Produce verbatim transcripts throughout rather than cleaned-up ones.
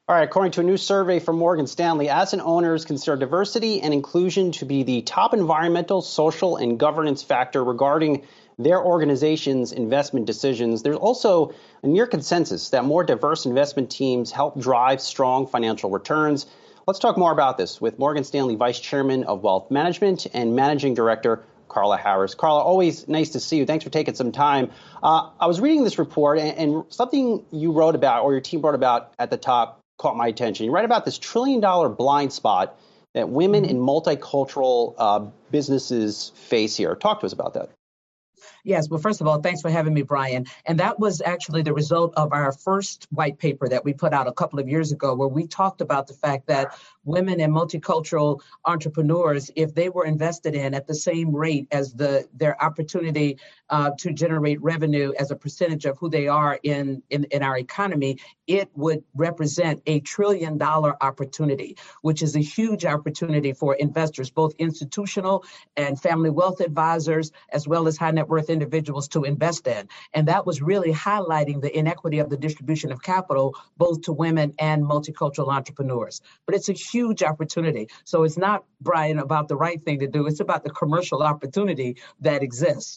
All right, according to a new survey from Morgan Stanley, asset owners consider diversity and inclusion to be the top environmental, social, and governance factor regarding their organization's investment decisions. There's also a near consensus that more diverse investment teams help drive strong financial returns. Let's talk more about this with Morgan Stanley Vice Chairman of Wealth Management and Managing Director Carla Harris. Carla, always nice to see you. Thanks for taking some time. Uh, I was reading this report, and, and something you wrote about, or your team wrote about at the top, caught my attention. You write about this trillion dollar blind spot that women Mm-hmm. in multicultural uh, businesses face here. Talk to us about that. Yes. Well, first of all, thanks for having me, Brian. And that was actually the result of our first white paper that we put out a couple of years ago, where we talked about the fact that women and multicultural entrepreneurs, if they were invested in at the same rate as the their opportunity uh, to generate revenue as a percentage of who they are in, in, in our economy, it would represent a trillion dollar opportunity, which is a huge opportunity for investors, both institutional and family wealth advisors, as well as high net worth individuals to invest in. And that was really highlighting the inequity of the distribution of capital, both to women and multicultural entrepreneurs. But it's a huge opportunity. So it's not, Brian, about the right thing to do. It's about the commercial opportunity that exists.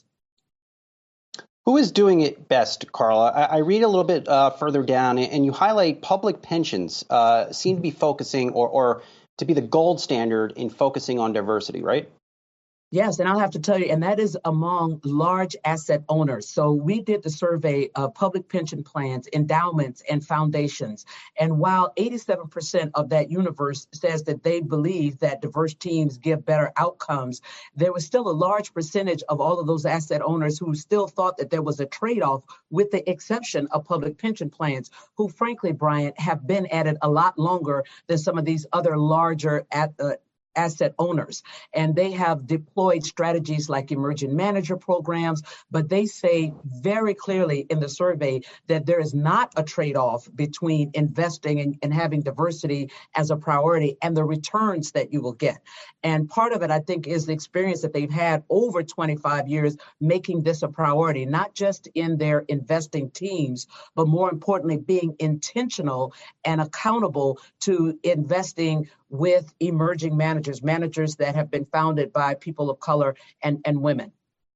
Who is doing it best, Carla? I, I read a little bit uh, further down, and you highlight public pensions uh, seem to be focusing or, or to be the gold standard in focusing on diversity, right? Yes, and I'll have to tell you, and that is among large asset owners. So we did the survey of public pension plans, endowments, and foundations. And while eighty-seven percent of that universe says that they believe that diverse teams give better outcomes, there was still a large percentage of all of those asset owners who still thought that there was a trade-off, with the exception of public pension plans, who frankly, Brian, have been at it a lot longer than some of these other larger at, uh, asset owners. And they have deployed strategies like emerging manager programs, but they say very clearly in the survey that there is not a trade-off between investing and, and having diversity as a priority and the returns that you will get. And part of it, I think, is the experience that they've had over twenty-five years making this a priority, not just in their investing teams, but more importantly, being intentional and accountable to investing with emerging managers, managers that have been founded by people of color and, and women.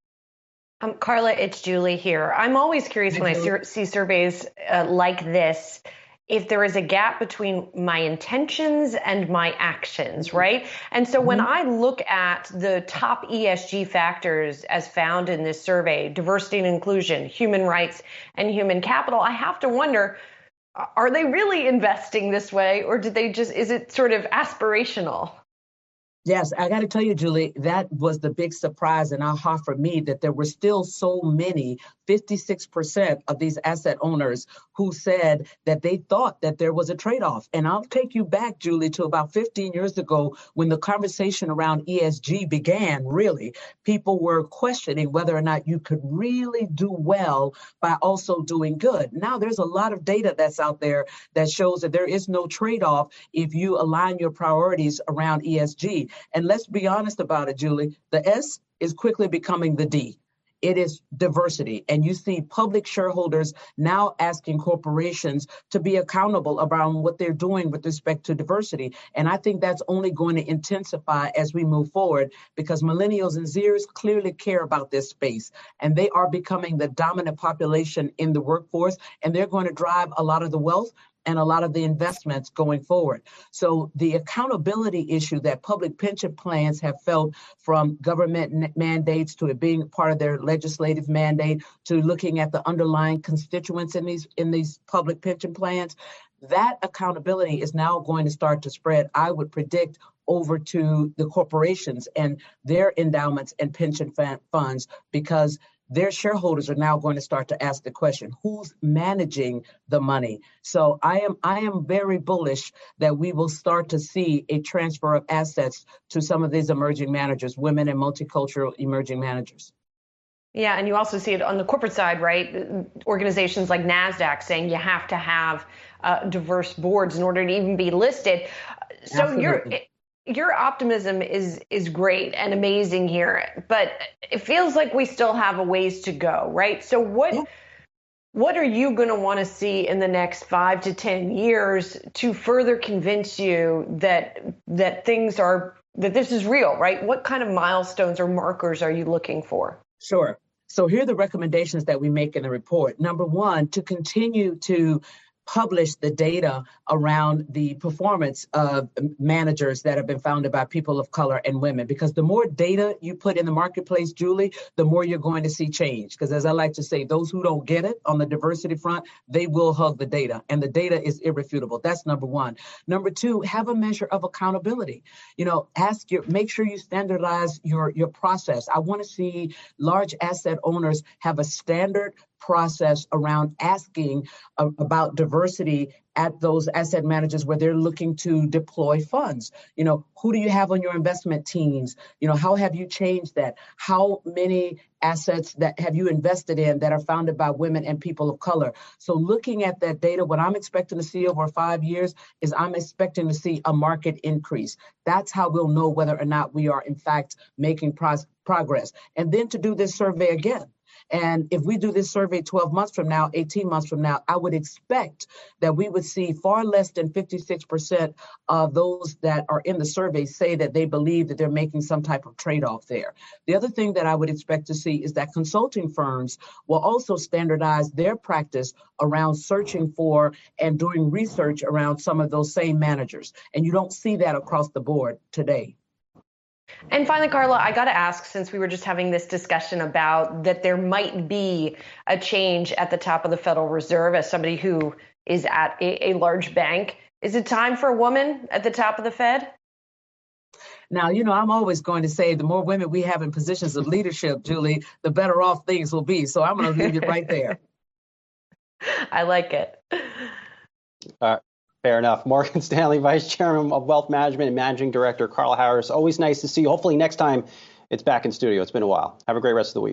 Um, Carla, it's Julie here. I'm always curious when I sur- see surveys uh, like this, if there is a gap between my intentions and my actions, right? And so mm-hmm. when I look at the top E S G factors as found in this survey, diversity and inclusion, human rights, and human capital, I have to wonder, are they really investing this way, or did they just, is it sort of aspirational? Yes, I got to tell you, Julie, that was the big surprise and aha for me, that there were still so many, fifty-six percent of these asset owners who said that they thought that there was a trade-off. And I'll take you back, Julie, to about fifteen years ago when the conversation around E S G began, really. People were questioning whether or not you could really do well by also doing good. Now there's a lot of data that's out there that shows that there is no trade-off if you align your priorities around E S G. And let's be honest about it, Julie, the S is quickly becoming the D. It is diversity. And you see public shareholders now asking corporations to be accountable around what they're doing with respect to diversity. And I think that's only going to intensify as we move forward, because millennials and Zers clearly care about this space, and they are becoming the dominant population in the workforce, and they're going to drive a lot of the wealth and a lot of the investments going forward. So the accountability issue that public pension plans have felt, from government mandates to it being part of their legislative mandate to looking at the underlying constituents in these in these public pension plans, that accountability is now going to start to spread, I would predict, over to the corporations and their endowments and pension funds, because their shareholders are now going to start to ask the question, who's managing the money? So I am I am very bullish that we will start to see a transfer of assets to some of these emerging managers, women and multicultural emerging managers. Yeah, and you also see it on the corporate side, right? Organizations like NASDAQ saying you have to have uh, diverse boards in order to even be listed. So Absolutely. you're... Your optimism is is great and amazing here, but it feels like we still have a ways to go, right? So what yeah. What are you going to want to see in the next five to ten years to further convince you that that things are that this is real, right? What kind of milestones or markers are you looking for? Sure. So here are the recommendations that we make in the report. Number one, to continue to publish the data around the performance of managers that have been founded by people of color and women, because the more data you put in the marketplace, Julie, the more you're going to see change. Because as I like to say, those who don't get it on the diversity front, they will hug the data, and the data is irrefutable. That's number one. Number two, have a measure of accountability. You know, ask your, make sure you standardize your, your process. I want to see large asset owners have a standard process around asking uh, about diversity at those asset managers where they're looking to deploy funds. You know, who do you have on your investment teams? You know, how have you changed that? How many assets that have you invested in that are founded by women and people of color? So looking at that data, what I'm expecting to see over five years is I'm expecting to see a market increase. That's how we'll know whether or not we are in fact making pro- progress. And then to do this survey again. And if we do this survey twelve months from now, eighteen months from now, I would expect that we would see far less than fifty-six percent of those that are in the survey say that they believe that they're making some type of trade-off there. The other thing that I would expect to see is that consulting firms will also standardize their practice around searching for and doing research around some of those same managers. And you don't see that across the board today. And finally, Carla, I got to ask, since we were just having this discussion about that there might be a change at the top of the Federal Reserve, as somebody who is at a, a large bank, is it time for a woman at the top of the Fed? Now, you know, I'm always going to say the more women we have in positions of leadership, Julie, the better off things will be. So I'm going to leave it right there. I like it. Uh, fair enough. Morgan Stanley Vice Chairman of Wealth Management and Managing Director Carla Harris. Always nice to see you. Hopefully next time it's back in studio. It's been a while. Have a great rest of the week.